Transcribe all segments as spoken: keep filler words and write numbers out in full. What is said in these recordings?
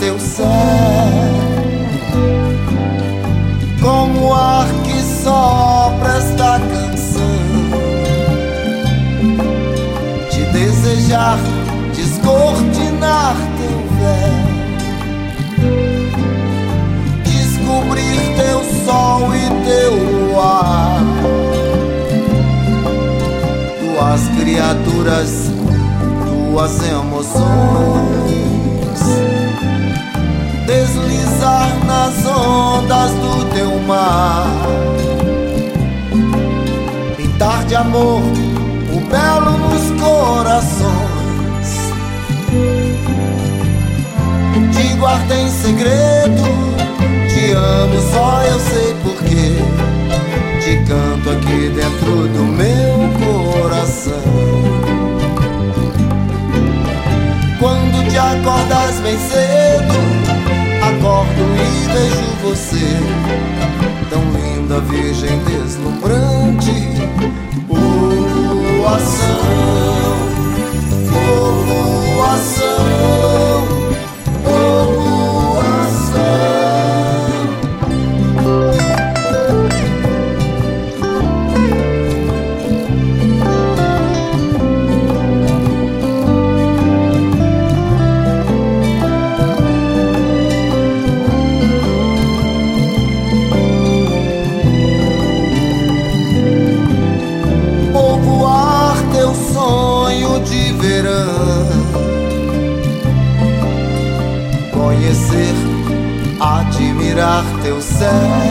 teu céu, como o ar que sopra esta canção, te desejar, descortinar teu véu, descobrir teu sol e teu luar, tuas criaturas, tuas emoções, deslizar nas ondas do teu mar, pintar de amor o belo nos corações, te guardo em segredo, te amo, só eu sei porquê, te canto aqui dentro do meu coração. Quando te acordas bem cedo, acordo e vejo você, tão linda, virgem, deslumbrante, povoação, povoação, povoação. De verão, conhecer, admirar teu céu,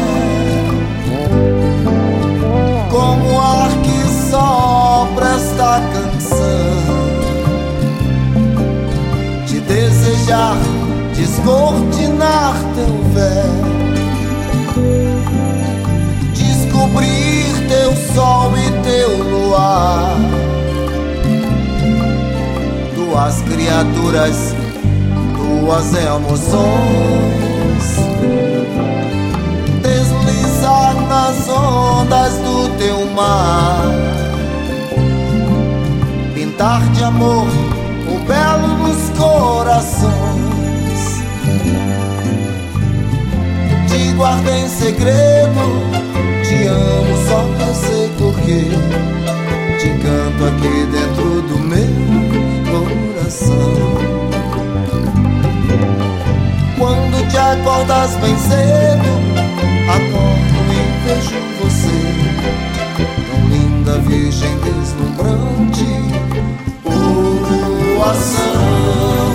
como o ar que sopra esta canção, te desejar, descortinar teu véu, descobrir teu sol e teu luar, tuas criaturas, tuas emoções, deslizar nas ondas do teu mar, pintar de amor o belo nos corações, te guardo em segredo, te amo, só eu sei porquê, te canto aqui dentro do meu coração. Quando te acordas bem cedo, acordo e vejo você, tão linda, virgem, deslumbrante, povoação.